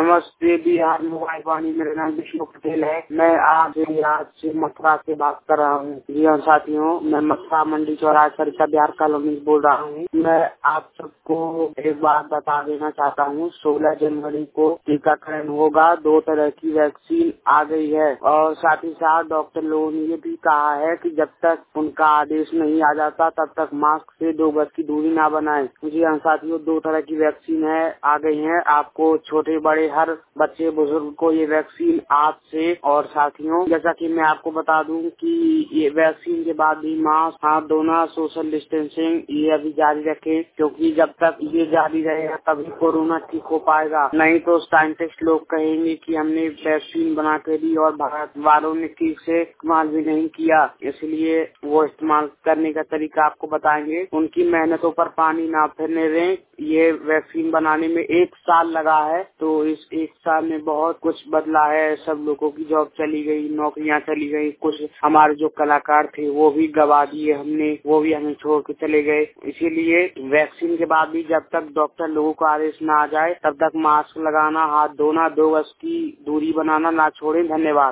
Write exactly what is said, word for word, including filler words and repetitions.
नमस्ते बिहार मोबाइल वाणी, मेरा नाम विष्णु पटेल है। मैं आज आज से मथुरा से बात कर रहा हूँ। जी हाँ साथियों, मैं मथुरा मंडी चौराहा सरिता बिहार कॉलोनी से बोल रहा हूँ। मैं आप सबको एक बात बता देना चाहता हूँ, सोलह जनवरी को टीकाकरण होगा। दो तरह की वैक्सीन आ गई है और साथ ही साथ डॉक्टर लोगों ने ये भी कहा है कि जब तक उनका आदेश नहीं आ जाता तब तक मास्क से दो गज की दूरी ना बनाए। जी हाँ साथियों, दो तरह की वैक्सीन है आ गई है। आपको छोटे बड़े हर बच्चे बुजुर्ग को ये वैक्सीन आज से, और साथियों जैसा कि मैं आपको बता दूं कि ये वैक्सीन के बाद भी मास्क, हाथ धोना, सोशल डिस्टेंसिंग ये अभी जारी रखें, क्योंकि जब तक ये जारी रहेगा तभी कोरोना ठीक हो पाएगा। नहीं तो साइंटिस्ट लोग कहेंगे कि हमने वैक्सीन बना के दी और भारत वालों ने ठीक से इस्तेमाल भी नहीं किया, इसलिए वो इस्तेमाल करने का तरीका आपको बताएंगे। उनकी मेहनतों पर पानी ना फिरने दें। ये वैक्सीन बनाने में एक साल लगा है, तो इस एक साल में बहुत कुछ बदला है। सब लोगों की जॉब चली गई, नौकरियां चली गई, कुछ हमारे जो कलाकार थे वो भी गवा दिए हमने, वो भी हमें छोड़ के चले गए। इसीलिए वैक्सीन के बाद भी जब तक डॉक्टर लोगों का आदेश न आ जाए तब तक मास्क लगाना, हाथ धोना, दो गज की दूरी बनाना ना छोड़ें। धन्यवाद।